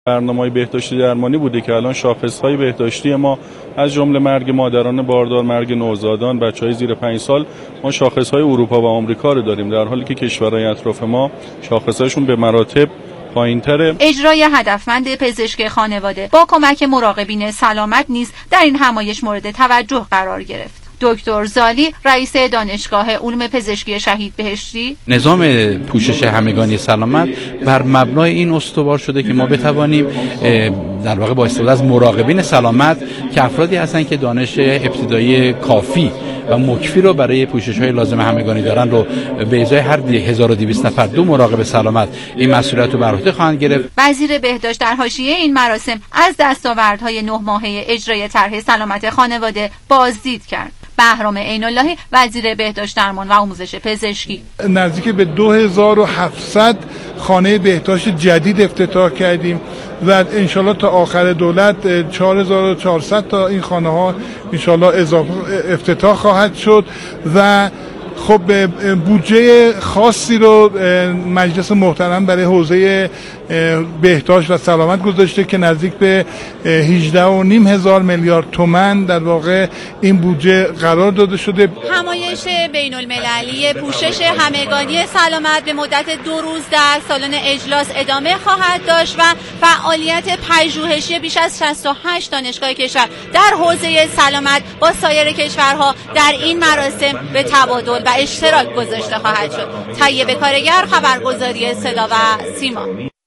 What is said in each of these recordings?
برنامه‌های بهداشتی درمانی بوده که الان شاخص‌های بهداشتی ما از جمله مرگ مادران باردار، مرگ نوزادان، بچه‌های زیر 5 سال، ما شاخص‌های اروپا و آمریکا رو داریم، در حالی که کشورهای اطراف ما شاخص‌هاشون به مراتب پایین‌تره. اجرای هدفمند پزشک خانواده با کمک مراقبین سلامت نیز در این همایش مورد توجه قرار گرفت. دکتر زالی، رئیس دانشگاه علوم پزشکی شهید بهشتی: نظام پوشش همگانی سلامت بر مبنای این استوار شده که ما بتوانیم در واقع با استفاده از مراقبین سلامت که افرادی هستند که دانش ابتدایی کافی و مکفی رو برای پوشش‌های لازم همگانی دارن رو به ازای هر 1200 نفر 2 مراقب سلامت این مسئولیت رو بر عهده خواهند گرفت. وزیر بهداشت در حاشیه این مراسم از دستاوردهای 9 ماهه اجرای طرح سلامت خانواده بازدید کرد. بهرام عین‌اللهی، وزیر بهداشت درمان و آموزش پزشکی: نزدیک به 2700 خانه بهداشت جدید افتتاح کردیم و انشالله تا آخر دولت 4400 تا این خانه ها انشالله اضافه افتتاح خواهد شد و خب بودجه خاصی رو مجلس محترم برای حوزه بهداشت و سلامت گذاشته که نزدیک به 18.5 هزار میلیارد تومان در واقع این بودجه قرار داده شده. همایش بین المللی پوشش همگانی سلامت به مدت 2 روز در سالن اجلاس ادامه خواهد داشت و فعالیت پژوهشی بیش از 68 دانشگاه کشور در حوزه سلامت با سایر کشورها در این مراسم به تبادل و اشتراک گذاشته خواهد شد. طیبه کارگر، خبرگزاری صدا و سیما.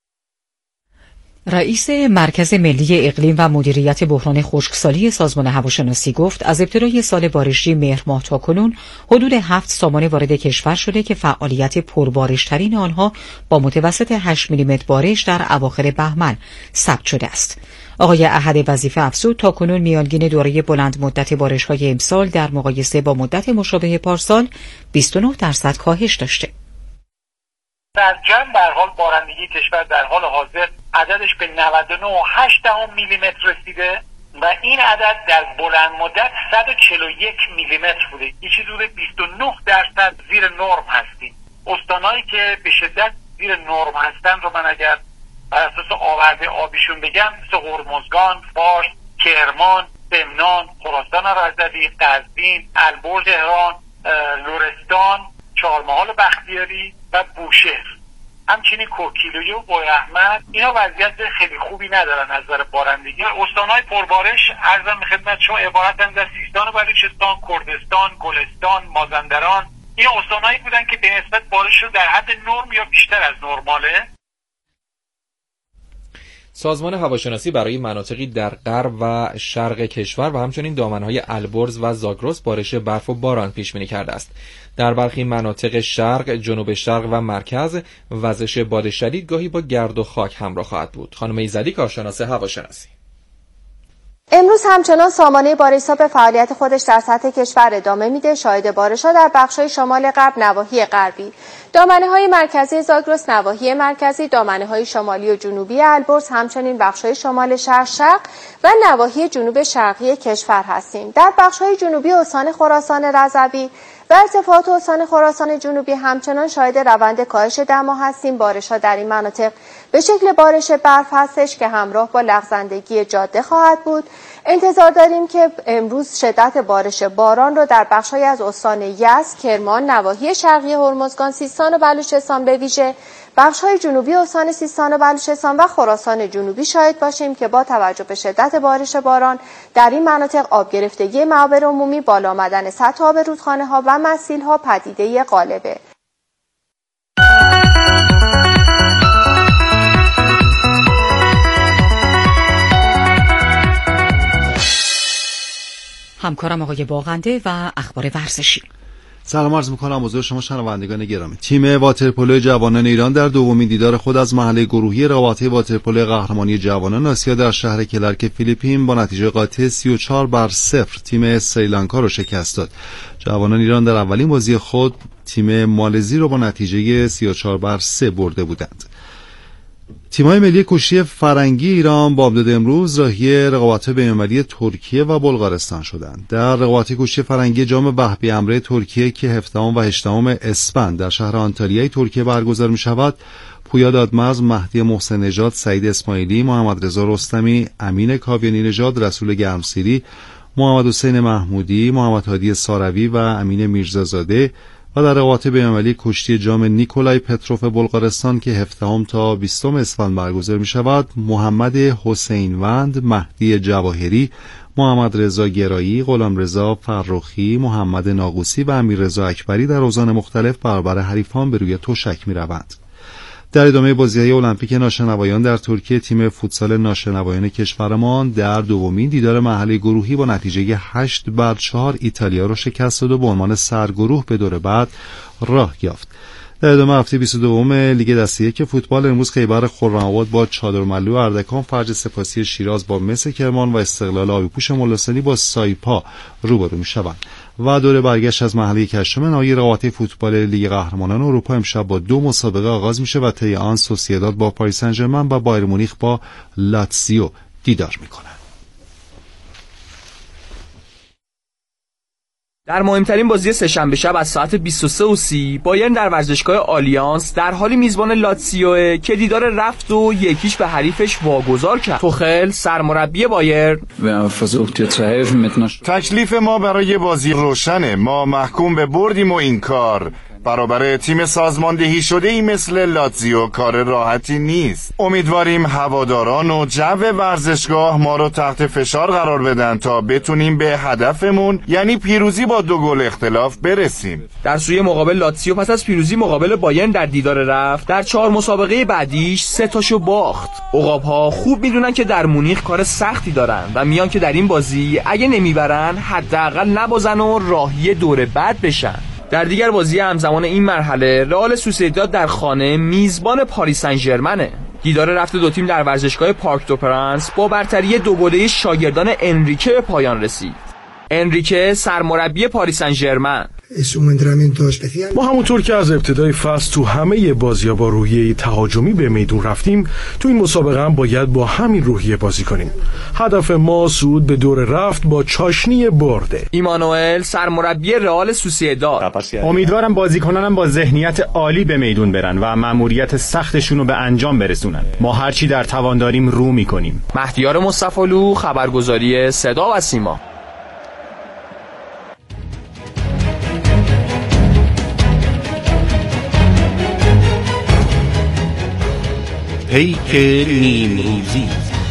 رئیس مرکز ملی اقلیم و مدیریت بحران خشکسالی سازمان هواشناسی گفت از ابتدای سال بارشی مهر ماه تاکنون حدود 7 سامانه وارد کشور شده که فعالیت پربارشترین آنها با متوسط 8 میلیمتر بارش در اواخر بهمن ثبت شده است. آقای احد وظیفه افزود تاکنون میانگین دوره بلند مدت بارش‌های امسال در مقایسه با مدت مشابه پارسال 29% کاهش داشته. در جمع در حال بارندگی کشور در حال حاضر عددش به 99.8 میلیمتر رسیده و این عدد در بلند مدت 141 میلیمتر بوده. این چیز حدود 29% زیر نرم هستیم. استانایی که به شدت زیر نرم هستن رو من اگر بر اساس آورده آبیشون بگم مثل هرمزگان، فارس، کرمان، سمنان، خراسان رضوی، قزوین، البرز تهران، لرستان، چهارمحال بختیاری و بوشهر، همچنین کوکیلویه و بویراحمد، اینا وضعیت خیلی خوبی ندارن از نظر بارندگی. استانهای پربارش عرضم به خدمت شما عبارتند از سیستان و بلوچستان، کردستان، گلستان، مازندران. این استانهایی بودن که به نسبت بارششون در حد نرم یا بیشتر از نرماله. سازمان هواشناسی برای مناطقی در غرب و شرق کشور و همچنین دامنهای البرز و زاگرس بارش برف و باران پیش بینی کرده است. در برخی مناطق شرق، جنوب شرق و مرکز وزش باد شدید گاهی با گرد و خاک همراه خواهد بود. خانم ایزدی، کارشناس هواشناسی: امروز همچنان سامانه بارش‌ها به فعالیت خودش در سطح کشور ادامه میده. شاهد بارش‌ها در بخش‌های شمال غرب، نواحی غربی، دامنه‌های مرکزی زاگرس، نواحی مرکزی، دامنه‌های شمالی و جنوبی البرز، همچنین بخش‌های شمال شرق و نواحی جنوب شرقی کشور هستیم. در بخش‌های جنوبی استان خراسان رضوی و ارتفاعات استان خراسان جنوبی همچنان شاهد روند کاهش دما هستیم. بارش‌ها در این مناطق به شکل بارش برف هستش که همراه با لغزندگی جاده خواهد بود. انتظار داریم که امروز شدت بارش باران رو در بخش‌های از استان یزد، کرمان، نواحی شرقی هرمزگان، سیستان و بلوچستان به ویژه بخش‌های جنوبی استان سیستان و بلوچستان و خراسان جنوبی شاهد باشیم که با توجه به شدت بارش باران در این مناطق آب گرفتگی معابر عمومی، بالا آمدن سطح آب رودخانه‌ها و مسیل‌ها پدیده غالبه. همکارم آقای باغنده و اخبار ورزشی. سلام عرض می‌کنم حضور شما شنوندگان گرامی. تیم واترپولو جوانان ایران در دومین دیدار خود از مرحله گروهی رقابت‌های واترپولو قهرمانی جوانان آسیا در شهر کلارک فیلیپین با نتیجه قاطع 34-0 تیم سریلانکا را شکست داد. جوانان ایران در اولین بازی خود تیم مالزی را با نتیجه 34-3 برده بودند. تیم‌های ملی کشتی فرنگی ایران با امداد امروز راهی رقابت‌های بین‌المللی ترکیه و بلغارستان شدند. در رقابت کشتی فرنگی جام وهبی امره ترکیه که 17 و 18 اسفند در شهر آنتالیای ترکیه برگزار می‌شود، پویا دادمرز، مهدی محسن نژاد، سعید اسماعیلی، محمد رضا رستمی، امین کاویانی نژاد، رسول گرمسیری، محمد حسین محمودی، محمد هادی ساروی و امین میرزازاده و در رقابت بین‌المللی کشتی جام نیکولای پتروف بلغارستان که 17 تا 20 اسفند برگزار می شود، محمد حسینوند، مهدی جواهری، محمد رضا گرایی، غلامرضا فرخی، محمد ناقوسی و امیررضا اکبری در اوزان مختلف برابر حریفان به روی تشک می روند. در ادامه بازی‌های المپیک ناشنوایان در ترکیه، تیم فوتسال ناشنوایان کشورمان در دومین دیدار مرحله گروهی با نتیجه 8-4 ایتالیا را شکست داد و به عنوان سرگروه به دور بعد راه یافت. در ادامه هفته 22 لیگ دسته یک فوتبال امروز خیبر خرم‌آباد با چادرملو اردکان، فرج سپاسی شیراز با مس کرمان و استقلال آبیپوش ملاسانی با سایپا روبرو می‌شوند. و دور برگشت از مرحله هشتم نهایی رقابت فوتبال لیگ قهرمانان اروپا امشب با 2 مسابقه آغاز میشه و طی آن سوسییداد با پاریس سن ژرمن و بایر مونیخ با لاتزیو دیدار میکنند. در مهمترین بازی سه‌شنبه شب از ساعت 23:30 بایرن در ورزشگاه آلیانس در حالی میزبان لاتزیو که دیدار رفت و یکیش به حریفش واگذار کرد. توخل سرمربی بایرن: تکلیف ما برای بازی روشنه، ما محکوم به بردیم و این کار برابر تیم سازماندهی شده ای مثل لاتزیو کار راحتی نیست. امیدواریم هواداران و جو ورزشگاه ما رو تحت فشار قرار بدن تا بتونیم به هدفمون یعنی پیروزی با 2 گل اختلاف برسیم. در سوی مقابل لاتزیو پس از پیروزی مقابل بایرن در دیدار رفت در 4 مسابقه بعدیش 3 تاشو باخت. عقاب‌ها خوب میدونن که در مونیخ کار سختی دارن و میان که در این بازی اگه نمیبرن حداقل نبازن و راهی دور بعد بشن. در دیگر بازی همزمان این مرحله رئال سوسییداد در خانه میزبان پاریس سن ژرمنه. دیدار رفت دو تیم در ورزشگاه پارک دو پرنس با برتری 2-2 شاگردان انریکه به پایان رسید. انریکه سرمربی پاریس سن ژرمن: ما همونطور که از ابتدای فصل تو همه بازی‌ها با روحیه تهاجمی به میدون رفتیم، تو این مسابقه هم باید با همین روحیه بازی کنیم. هدف ما صعود به دور رفت با چاشنی برده. ایمانوئل سرمربی رئال سوسییداد: امیدوارم بازیکنانم با ذهنیت عالی به میدون برن و مأموریت سختشون رو به انجام برسونن. ما هرچی در توان داریم رو می‌کنیم. مهدیار مصطفی‌لو، خبرگزاری صدا و سیما. پیک نیمروزی.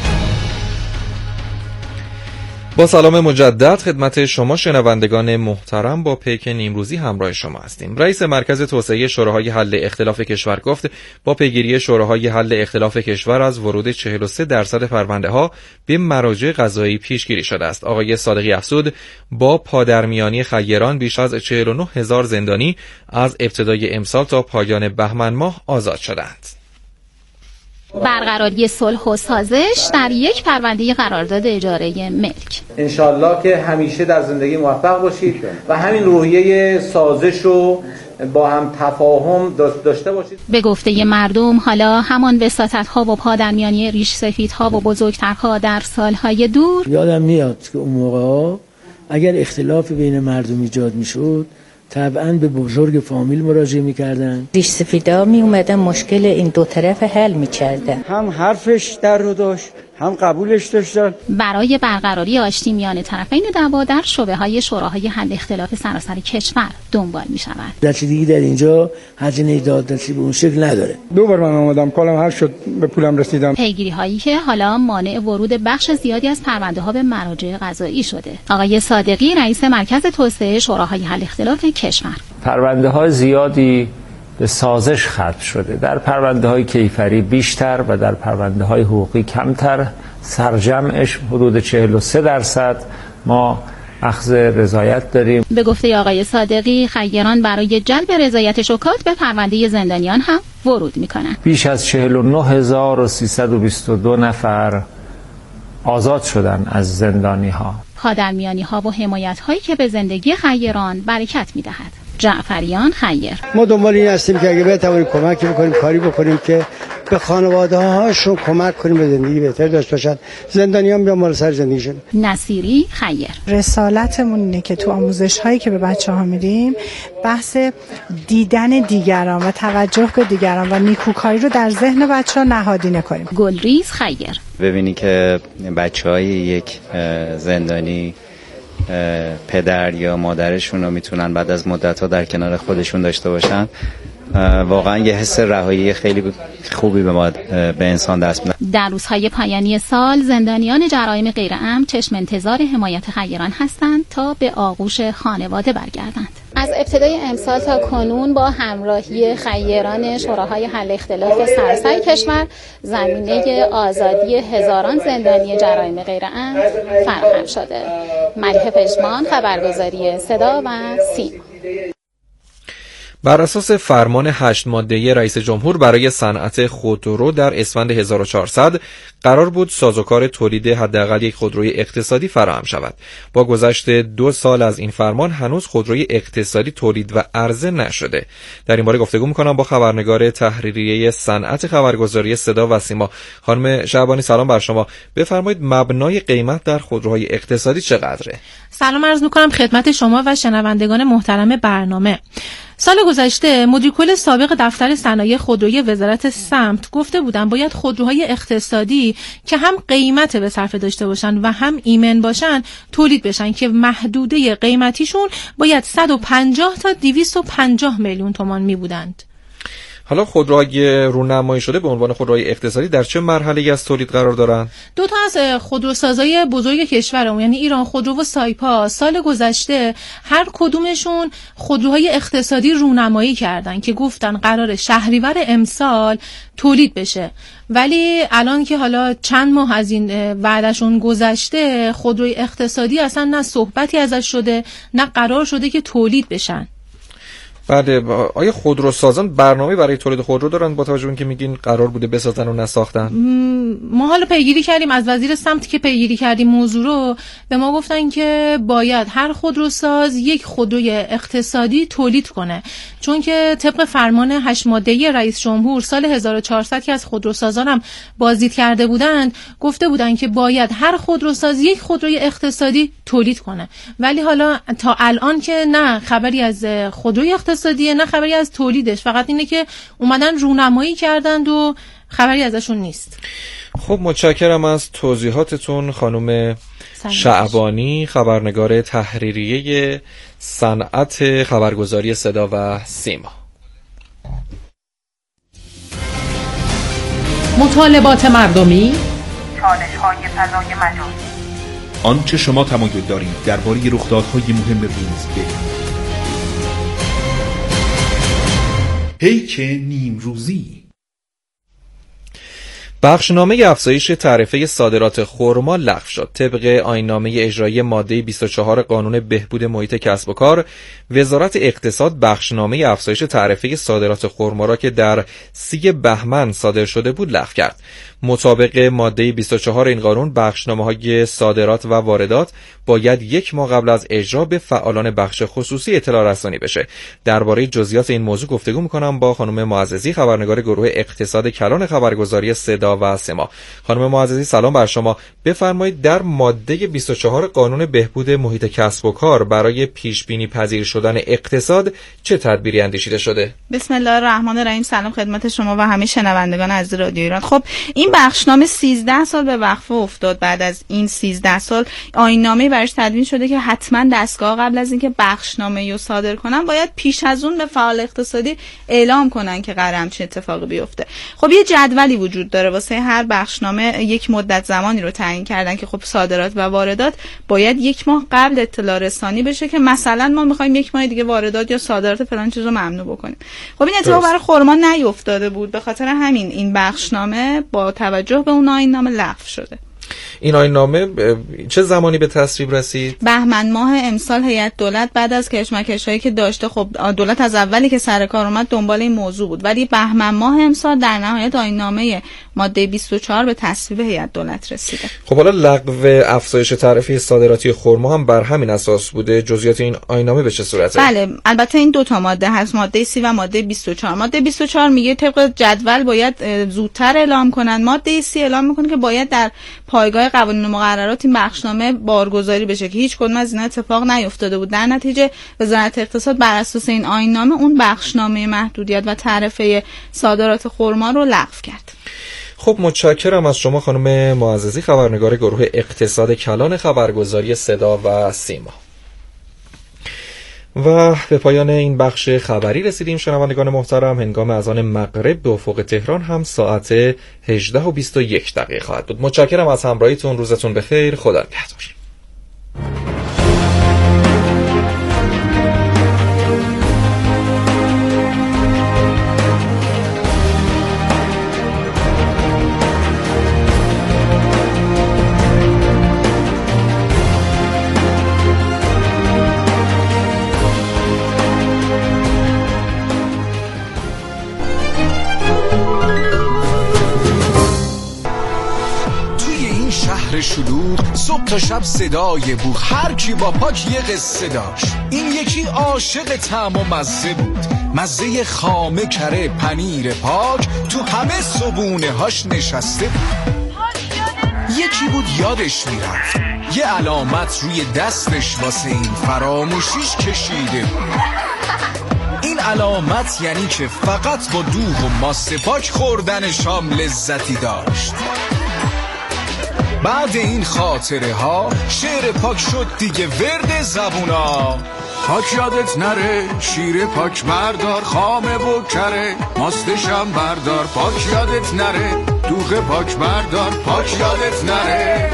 با سلام مجدد خدمت شما شنوندگان محترم، با پیک نیمروزی همراه شما هستیم. رئیس مرکز توسعه شوراهای حل اختلاف کشور گفت با پیگیری شوراهای حل اختلاف کشور از ورود 43% پرونده‌ها به مراجع قضایی پیشگیری شده است. آقای صادقی افزود با پادرمیانی خیران بیش از 49,000 زندانی از ابتدای امسال تا پایان بهمن ماه آزاد شدند. برقراری صلح و سازش در یک پرونده قرارداد اجاره ملک. انشالله که همیشه در زندگی موفق باشید و همین روحیه سازش رو با هم تفاهم داشته باشید. به گفته مردم حالا همان وساطت‌ها و پادرمیانی ریش سفیدها و بزرگترها در سالهای دور یادم میاد که اون موقع اگر اختلاف بین مردم ایجاد میشد طبعاً به بزرگ فامیل مراجعه می‌کردن. ریش سفیدا می اومدن مشکل این دو طرف حل می‌کردن. هم حرفش در رو داشت، هم قبولش داشتن. برای برقراری آشتی میان طرفین دعوا در شعبه‌های شوراهای حل اختلاف سراسر کشور دنبال می‌شود. رسیدگی در اینجا هزینه دادرسی به اون شکل نداره. 2 بار من اومدم کالم حل شد، به پولم رسیدم. پیگیری‌هایی که حالا مانع ورود بخش زیادی از پرونده‌ها به مراجع قضایی شده. آقای صادقی رئیس مرکز توسعه شوراهای حل اختلاف کشور: پرونده‌های زیادی به سازش ختم شده، در پرونده‌های کیفری بیشتر و در پرونده‌های حقوقی کمتر. سرجمعش حدود 43% ما اخذ رضایت داریم. به گفته آقای صادقی خیران برای جلب رضایت شکات به پرونده زندانیان هم ورود می‌کنند. بیش از 49322 نفر آزاد شدن از زندانی‌ها. پادرمیانی‌ها و حمایت‌هایی که به زندگی خیران برکت می‌دهد. جعفریان خیر: ما دنبال این هستیم که اگه بتونیم کمک بکنیم، کاری بکنیم که به خانواده هاشون کمک کنیم به زندگی بهتر داشته باشن، زندانیان بیان مال سر زندگیشون. نصیری خیر. رسالتمون اینه که تو آموزش هایی که به بچه‌ها میدیم بحث دیدن دیگران و توجه به دیگران و نیکوکاری رو در ذهن بچه‌ها نهادینه کنیم. گلریز خیر. ببینی که بچه‌های یک زندانی پدر یا مادرشون رو میتونن بعد از مدت‌ها در کنار خودشون داشته باشن، واقعا یه حس رهایی خیلی خوبی به انسان دست میده. در روزهای پایانی سال زندانیان جرایم غیرعمد چشم انتظار حمایت خیران هستند تا به آغوش خانواده برگردند. از ابتدای امسال تا کنون با همراهی خیران شوراهای حل اختلاف سراسر کشور زمینه آزادی هزاران زندانی جرایم غیرعمد فراهم شده. ملیحه پژمان، خبرگزاری صدا و سیما. بر اساس فرمان 8 ماده‌ای رئیس جمهور برای صنعت خودرو در اسفند 1400 قرار بود سازوکار تولید حداقل یک خودروی اقتصادی فراهم شود. با گذشت 2 سال از این فرمان هنوز خودروی اقتصادی تولید و عرضه نشده. در این باره گفتگو می‌کنم با خبرنگار تحریریه صنعت خبرگزاری صدا و سیما خانم شعبانی. سلام بر شما. بفرمایید مبنای قیمت در خودروهای اقتصادی چقدره؟ سلام عرض می‌کنم خدمت شما و شنوندگان محترم برنامه. سال گذشته مدیر کل سابق دفتر صنایع خودرویی وزارت سمت گفته بودن باید خودروهای اقتصادی که هم قیمت به صرفه داشته باشن و هم ایمن باشن تولید بشن که محدوده قیمتیشون باید 150 تا 250 میلیون تومان می بودند. حالا خودروهای رونمایی شده به عنوان خودروهای اقتصادی در چه مرحله‌ای از تولید قرار دارن؟ 2 تا از خودروسازای بزرگ کشورمون یعنی ایران خودرو و سایپا سال گذشته هر کدومشون خودروهای اقتصادی رونمایی کردن که گفتن قرار شهریور امسال تولید بشه، ولی الان که حالا چند ماه از این وعدهشون گذشته خودروی اقتصادی اصلا نه صحبتی ازش شده نه قرار شده که تولید بشن. بله، آیا خودروسازان برنامه برای تولید خودرو دارن با توجه به اینکه میگین قرار بوده بسازن و نساختن؟ ما حالا پیگیری کردیم از وزیر سمت که پیگیری کردیم موضوع رو، به ما گفتن که باید هر خودروساز یک خودروی اقتصادی تولید کنه، چون که طبق فرمان 8 ماده‌ای رئیس جمهور سال 1400 که از خودروسازان هم بازدید کرده بودند گفته بودن که باید هر خودروساز یک خودروی اقتصادی تولید کنه، ولی حالا تا الان که نه خبری از خودروی اقتصادیه نه خبری از تولیدش، فقط اینه که اومدن رونمایی کردند و خبری ازشون نیست. خب متشکرم از توضیحاتتون خانم شعبانی، خبرنگار تحریریه صنعت خبرگزاری صدا و سیما. مطالبات مردمی، چالش‌های فضای مجازی، آنچه شما تمایل دارید درباره رخدادهای مهم روز بدانید. پیک نیمروزی. بخشنامه افزایش تعرفه صادرات خرما لغو شد. طبق آیین‌نامه اجرایی ماده 24 قانون بهبود محیط کسب و کار، وزارت اقتصاد بخشنامه افزایش تعرفه صادرات خرما را که در 30 بهمن صادر شده بود لغو کرد. مطابق ماده 24 این قانون بخشنامه‌های صادرات و واردات باید 1 ماه قبل از اجرا به فعالان بخش خصوصی اطلاع رسانی بشه. درباره جزئیات این موضوع گفتگو می‌کنم با خانم معززی، خبرنگار گروه اقتصاد کلان خبرگزاری صدا و سیما. خانم معززی سلام بر شما. بفرمایید در ماده 24 قانون بهبود محیط کسب و کار برای پیش بینی پذیر شدن اقتصاد چه تدبیری اندیشیده شده؟ بسم الله الرحمن الرحیم. سلام خدمت شما و همه شنوندگان عزیز رادیو ایران. خب این بخشنامه 13 سال به وقفه افتاد. بعد از این 13 سال آیین‌نامه برش تدوین شده که حتما دستگاه قبل از اینکه بخشنامه رو صادر کنن باید پیش از اون به فعال اقتصادی اعلام کنن که قراره چه اتفاقی بیفته. خب یه جدولی وجود داره واسه هر بخشنامه، یک مدت زمانی رو تعیین کردن که خب صادرات و واردات باید 1 ماه قبل اطلاع رسانی بشه که مثلا ما می‌خوایم 1 ماه دیگه واردات یا صادرات فلان چیز رو ممنوع بکنیم. خب این اتفاق برای خرما نیفتاده بود، به خاطر همین این بخشنامه با توجه به اون آیین‌نامه لغو شده. این آیین‌نامه چه زمانی به تصویب رسید؟ بهمن ماه امسال هیئت دولت بعد از کشمکش‌هایی که داشته، خب دولت از اولی که سر کار اومد دنبال این موضوع بود، ولی بهمن ماه امسال در نهایت آیین‌نامه ماده 24 به تصویب هیئت دولت رسیده. خب حالا لغو افزایش تعرفه صادراتی خرما هم بر همین اساس بوده. جزئیات این آیین‌نامه به چه صورته؟ بله، البته این دو تا ماده هست، ماده 30 و ماده 24. ماده 24 میگه طبق جدول باید زودتر اعلام کنن. ماده 30 اعلام میکنه که باید در پایگاه قوانین و مقررات این بخشنامه بارگذاری بشه که هیچ کدوم از اینا اتفاق نیفتاده بود. در نتیجه وزارت اقتصاد بر اساس این آیین‌نامه اون بخشنامه محدودیت و تعرفه صادرات خرما رو لغو کرد. خب متشکرم از شما خانم معززی، خبرنگار گروه اقتصاد کلان خبرگزاری صدا و سیما. و به پایان این بخش خبری رسیدیم شنوندگان محترم. هنگام اذان مغرب به افق تهران هم ساعت 18:21 خواهد بود. متشکرم از همراهیتون. روزتون بخیر. خدا نگهدار. شلوغ صبح تا شب صدای بوق، هر کی با پاک یه قصه داشت. این یکی عاشق طعم و مزه بود، مزه خامه کره پنیر پاک تو همه صبونه هاش نشسته بود. یکی بود یادش میرفت یه علامت روی دستش واسه این فراموشیش کشیده بود. این علامت یعنی که فقط با دوغ و ماست پاک خوردن شام لذتی داشت. بعد این خاطره ها شعر پاک شد دیگه ورد زبونا. پاک یادت نره شیر پاک بردار، خامه و کره ماستشم بردار. پاک یادت نره دوغ پاک بردار، پاک یادت نره.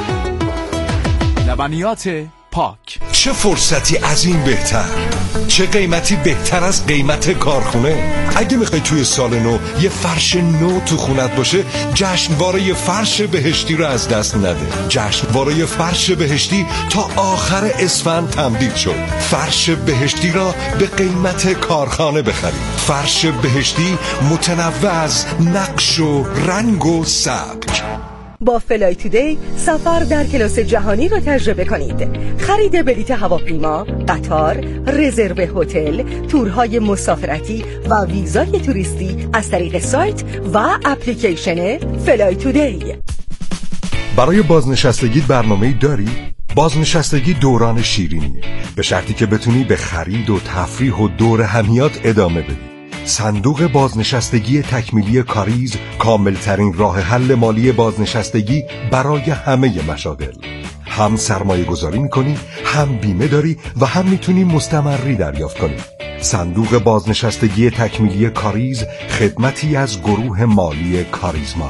لبنیات پاک. چه فرصتی از این بهتر، چه قیمتی بهتر از قیمت کارخونه. اگه میخوای توی سال نو یه فرش نو تو خونت باشه، جشنواره فرش بهشتی رو از دست نده. جشنواره فرش بهشتی تا آخر اسفند تمدید شد. فرش بهشتی را به قیمت کارخانه بخرید. فرش بهشتی متنوع از نقش و رنگ و سبک. با فلای تودی سفر در کلاس جهانی را تجربه کنید. خرید بلیط هواپیما، قطار، رزرو هتل، تورهای مسافرتی و ویزای توریستی از طریق سایت و اپلیکیشن فلای تودی. برای بازنشستگی برنامه‌ای داری؟ بازنشستگی دوران شیرینیه، به شرطی که بتونی به خرید و تفریح و دور همیات ادامه بدی. صندوق بازنشستگی تکمیلی کاریز کاملترین راه حل مالی بازنشستگی برای همه مشاغل. هم سرمایه گذاری میکنی، هم بیمه داری و هم میتونی مستمری دریافت کنی. صندوق بازنشستگی تکمیلی کاریز خدمتی از گروه مالی کاریزما.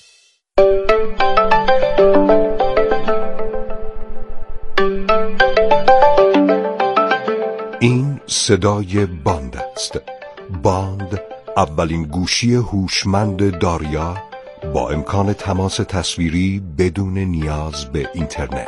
این صدای باند است. باند اولین گوشی هوشمند داریا با امکان تماس تصویری بدون نیاز به اینترنت.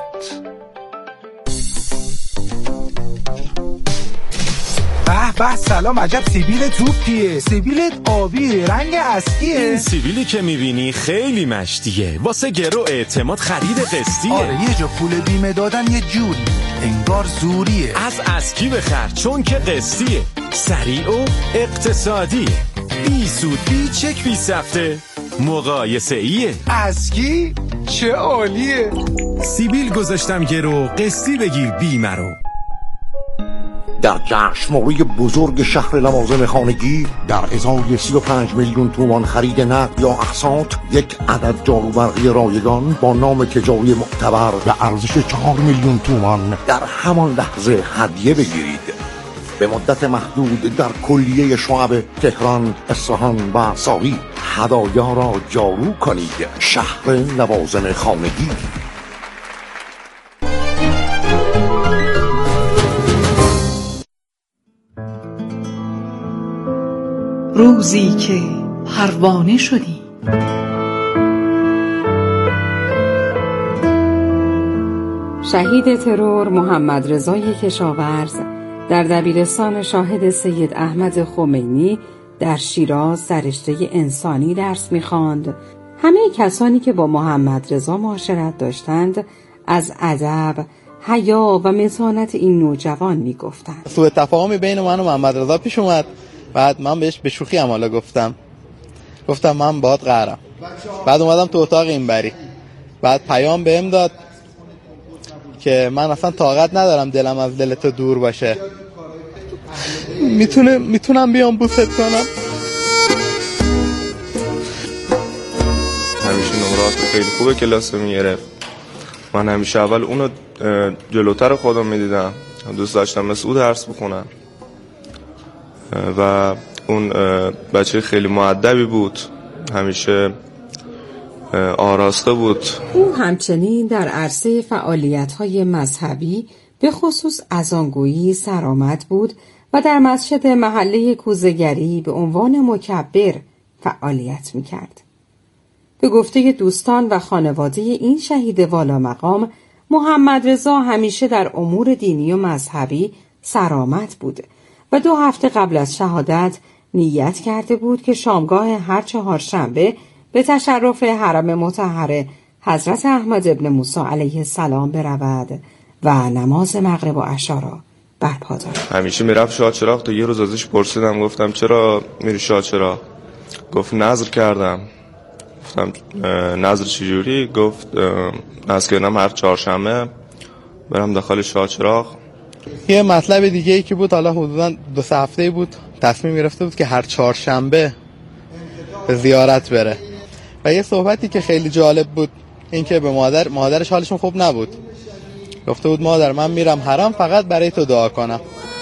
به سلام، عجب سیبیل توپیه. سیبیلت آبیه، رنگ اسکیه. این سیبیلی که میبینی خیلی مشتیه، واسه گرو اعتماد خرید قسطیه. آره یه جا پول بیمه دادن یه جوری انگار زوریه. از اسکی بخر چون که قسطیه، سریع و اقتصادیه، بی سود بی چک بی سفته، مقایسه ایه. اسکی چه عالیه. سیبیل گذاشتم گرو، قسطی بگیر بیمه رو. در جشنواره بزرگ شهر لوازم خانگی در ازای 35 میلیون تومان خرید نقد یا اقساط، یک عدد جاروبرقی رایگان با نام تجاری معتبر به ارزش 4 میلیون تومان در همان لحظه هدیه بگیرید. به مدت محدود در کلیه شعب تهران، اصفهان و ساری هدایا را جارو کنید. شهر لوازم خانگی. روزی که پروانه شدی. شهید ترور محمد رضای کشاورز در دبیرستان شاهد سید احمد خمینی در شیراز در رشته انسانی درس می‌خواند. همه کسانی که با محمد رضا معاشرت داشتند از ادب، حیا و متانت این نوجوان میگفتند. سوء تفاهمی بین من و محمد رضا پیش اومد. بعد من بهش به شوخی حالا گفتم من باهات قهرم. بعد اومدم تو اتاق اینبری. بعد پیام بهم داد که من اصلا طاقت ندارم دلم از دل تو دور باشه. میتونم بیام بوست کنم. همیشه نمرات خیلی خوبه کلاس میگرفت. من همیشه اول اونو جلوتر خودم میدیدم. دوست داشتم مثل او درس بخونم و اون بچه خیلی مؤدبی بود، همیشه آراسته بود. او همچنین در عرصه فعالیت‌های مذهبی به خصوص اذانگویی سرآمد بود و در مسجد محله کوزه‌گری به عنوان مکبر فعالیت می‌کرد. به گفته دوستان و خانواده این شهید والا مقام، محمد رضا همیشه در امور دینی و مذهبی سرآمد بود و 2 هفته قبل از شهادت نیت کرده بود که شامگاه هر 4 شنبه به تشرف حرم مطهر حضرت احمد ابن موسی علیه السلام برود و نماز مغرب و عشا را برپا دارد. همیشه میرفت شاهچراغ. تا یه روز ازش پرسیدم، گفتم چرا میری شاهچراغ؟ گفت نذر کردم. گفتم نذر چجوری؟ گفت نذر کردم هر 4 شنبه برم داخل شاهچراغ. یه مطلب دیگه ای که بود، حالا حدوداً 2-3 هفته بود تصمیم گرفته بود که هر 4 شنبه به زیارت بره و یه صحبتی که خیلی جالب بود این که به مادرش حالشون خوب نبود. گفته بود مادر من میرم حرم فقط برای تو دعا کنم.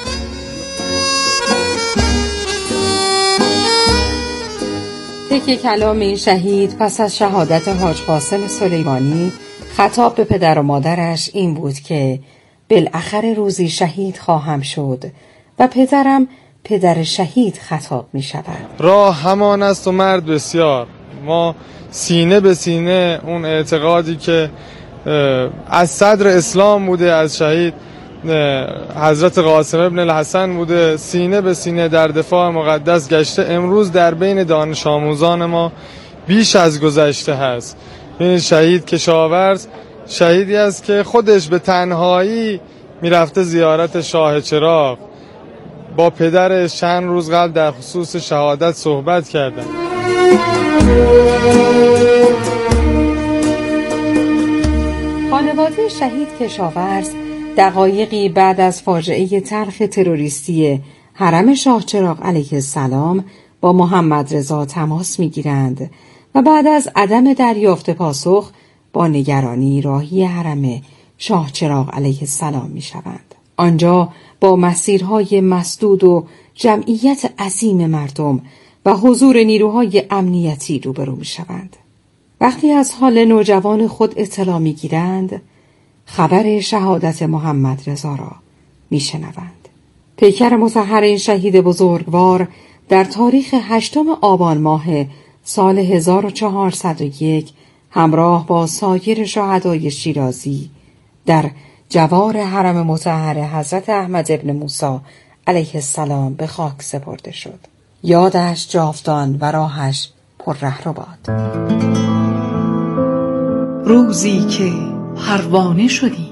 تکیه کلام این شهید پس از شهادت حاج قاسم سلیمانی خطاب به پدر و مادرش این بود که بالاخره روزی شهید خواهم شد و پدرم پدر شهید خطاب می شود. راه همان است و مرد بسیار. ما سینه به سینه اون اعتقادی که از صدر اسلام بوده، از شهید حضرت قاسم ابن الحسن بوده، سینه به سینه در دفاع مقدس گشته. امروز در بین دانش آموزان ما بیش از گذشته هست. این شهید کشاورز شهیدی است که خودش به تنهایی میرفته زیارت شاه چراغ. با پدرش چند روز قبل در خصوص شهادت صحبت کردن. خانواده شهید کشاورز دقایقی بعد از فاجعه تلخ تروریستی حرم شاه چراغ علیه السلام با محمد رضا تماس میگیرند و بعد از عدم دریافت پاسخ با نگرانی راهی حرم شاه چراغ علیه السلام میشوند. آنجا با مسیرهای مسدود و جمعیت عظیم مردم و حضور نیروهای امنیتی روبرو میشوند. وقتی از حال نوجوان خود اطلاع میگیرند، خبر شهادت محمد رضا را میشنوند. پیکر مطهر این شهید بزرگوار در تاریخ 8 آبان ماه سال 1401 همراه با سایر شهدای شیرازی در جوار حرم مطهر حضرت احمد ابن موسی علیه السلام به خاک سپرده شد. یادش جاودان و راهش پر رهرو باد. روزی که پروانه شدی.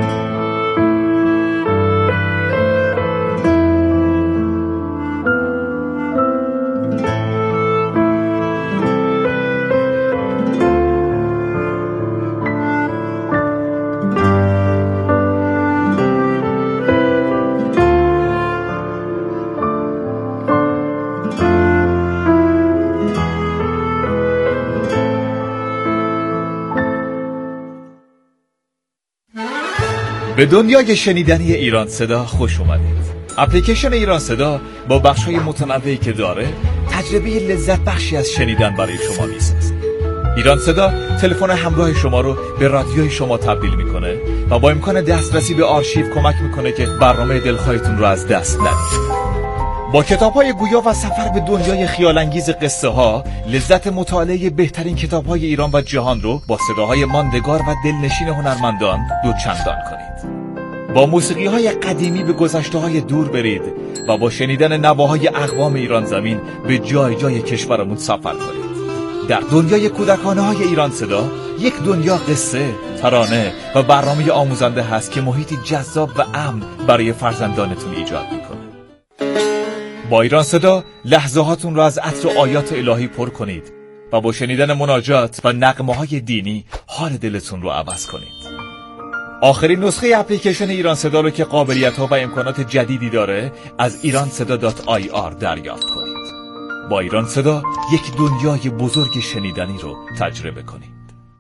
به دنیای شنیدنی ایران صدا خوش اومدید. اپلیکیشن ایران صدا با بخش‌های متنوعی که داره تجربه لذت بخشی از شنیدن برای شما میسازه. ایران صدا تلفن همراه شما رو به رادیوی شما تبدیل میکنه و با امکان دسترسی به آرشیو کمک میکنه که برنامه دلخواهتون رو از دست ندید. با کتاب‌های گویا و سفر به دنیای خیال‌انگیز قصه‌ها، لذت مطالعه بهترین کتاب‌های ایران و جهان رو با صداهای ماندگار و دلنشین هنرمندان دوچندان کنید. با موسیقی‌های قدیمی به گذشته‌های دور برید و با شنیدن نواهای اقوام ایران زمین به جای جای کشورمون سفر کنید. در دنیای کودکانه‌های ایران صدا یک دنیا قصه، ترانه و برنامه آموزنده هست که محیطی جذاب و امن برای فرزندانتون ایجاد میکنه. با ایران صدا لحظه‌هاتون رو از عطر و آیات الهی پر کنید و با شنیدن مناجات و نغمه‌های دینی حال دلتون رو عوض کنید. آخرین نسخه اپلیکیشن ایران صدا رو که قابلیت‌ها و امکانات جدیدی داره از iranseda.ir دریافت کنید. با ایران صدا یک دنیای بزرگ شنیدنی رو تجربه کنید.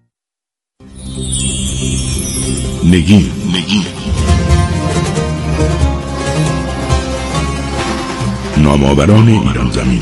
نگین نامآوران ایران زمین.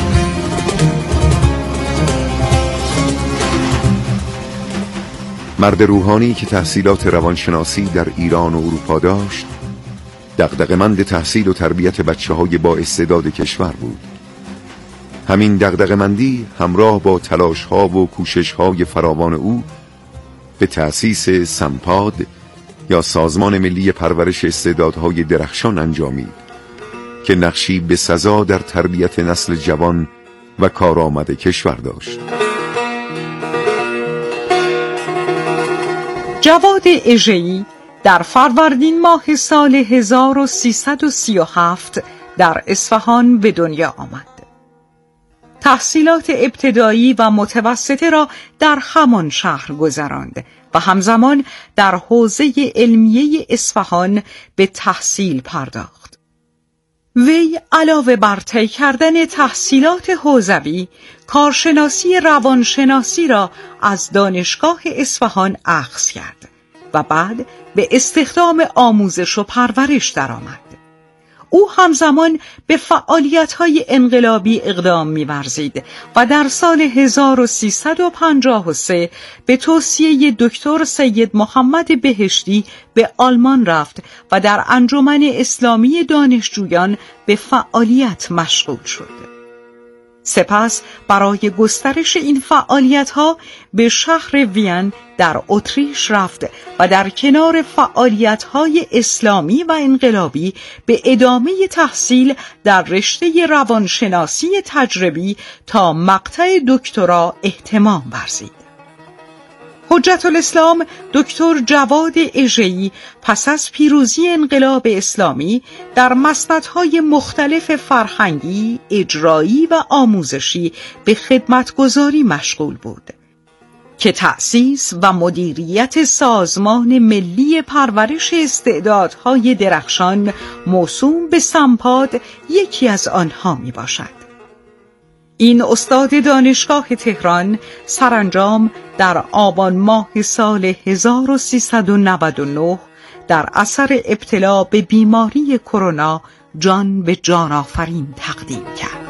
مرد روحانی که تحصیلات روانشناسی در ایران و اروپا داشت، دغدغه‌مند تحصیل و تربیت بچه‌های با استعداد کشور بود. همین دغدغه‌مندی همراه با تلاش‌ها و کوشش‌های فراوان او به تأسیس سمپاد یا سازمان ملی پرورش استعدادهای درخشان انجامید که نقشی بسزا در تربیت نسل جوان و کارآمد کشور داشت. جواد اژه‌ای در فروردین ماه سال 1337 در اصفهان به دنیا آمد. تحصیلات ابتدایی و متوسطه را در همان شهر گذراند و همزمان در حوزه علمیه اصفهان به تحصیل پرداخت. وی علاوه بر طی کردن تحصیلات حوزوی، کارشناسی روانشناسی را از دانشگاه اصفهان اخذ کرد و بعد به استخدام آموزش و پرورش درآمد. او همزمان به فعالیت‌های انقلابی اقدام می‌ورزید و در سال 1353 به توصیه دکتر سید محمد بهشتی به آلمان رفت و در انجمن اسلامی دانشجویان به فعالیت مشغول شد. سپس برای گسترش این فعالیت‌ها به شهر وین در اتریش رفت و در کنار فعالیت‌های اسلامی و انقلابی به ادامه تحصیل در رشته روانشناسی تجربی تا مقطع دکترا اهتمام ورزید. حجت الاسلام دکتر جواد اژه‌ای پس از پیروزی انقلاب اسلامی در مسندهای مختلف فرهنگی، اجرایی و آموزشی به خدمتگزاری مشغول بود که تأسیس و مدیریت سازمان ملی پرورش استعدادهای درخشان موسوم به سمپاد یکی از آنها می باشد. این استاد دانشگاه تهران سرانجام در آبان ماه سال 1399 در اثر ابتلا به بیماری کرونا جان به جان آفرین تقدیم کرد.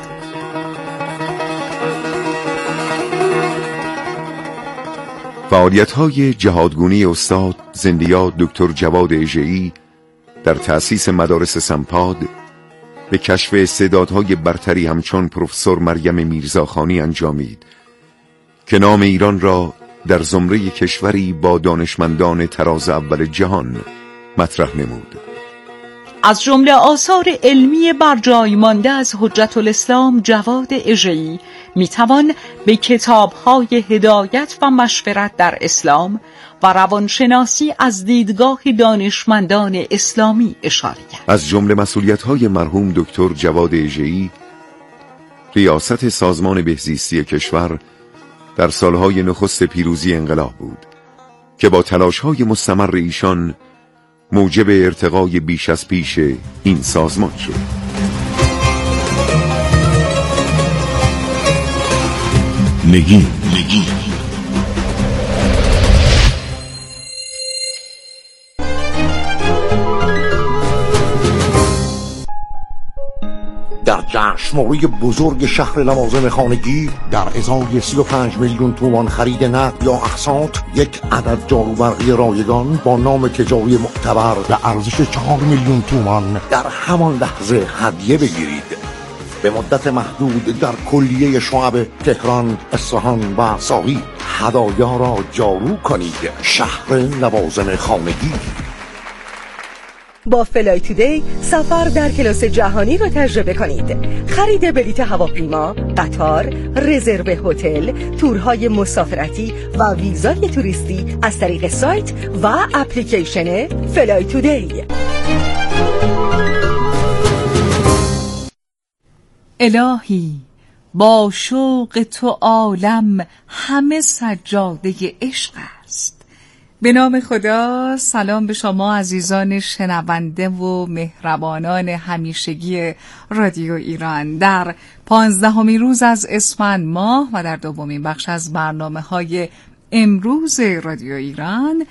فعالیت‌های جهادگونی استاد زنده‌یاد دکتر جواد اژه‌ای در تأسیس مدارس سمپاد به کشف استعدادهای برتری همچون پروفسور مریم میرزاخانی انجامید که نام ایران را در زمره کشوری با دانشمندان طراز اول جهان مطرح نمود. از جمله آثار علمی برجای مانده از حجت الاسلام جواد اژه‌ای میتوان به کتاب‌های هدایت و مشورت در اسلام و روانشناسی از دیدگاه دانشمندان اسلامی اشاره کرد. از جمله مسئولیت‌های مرحوم دکتر جواد اژه‌ای ریاست سازمان بهزیستی کشور در سالهای نخست پیروزی انقلاب بود که با تلاش‌های مستمر ایشان موجب ارتقای بیش از پیش این سازمان شد. نگین در جشنواره بزرگ شهر لوازم خانگی در ازای 35 میلیون تومان خرید نقد یا اقساط یک عدد جاروبرقی رایگان با نام تجاری معتبر به ارزش 4 میلیون تومان در همان لحظه هدیه بگیرید. به مدت محدود در کلیه شعب تهران، اصفهان و ساقی هدایا را جارو کنید. شهر لوازم خانگی. با فلای تودی سفر در کلاس جهانی رو تجربه کنید. خرید بلیت هواپیما، قطار، رزرو هتل، تورهای مسافرتی و ویزای توریستی از طریق سایت و اپلیکیشن فلای تودی. الهی با شوق تو عالم همه سجاده عشق است. به نام خدا. سلام به شما عزیزان شنونده و مهربانان همیشگی رادیو ایران. در 15مین روز از اسفند ماه و در دومین بخش از برنامه‌های امروز رادیو ایران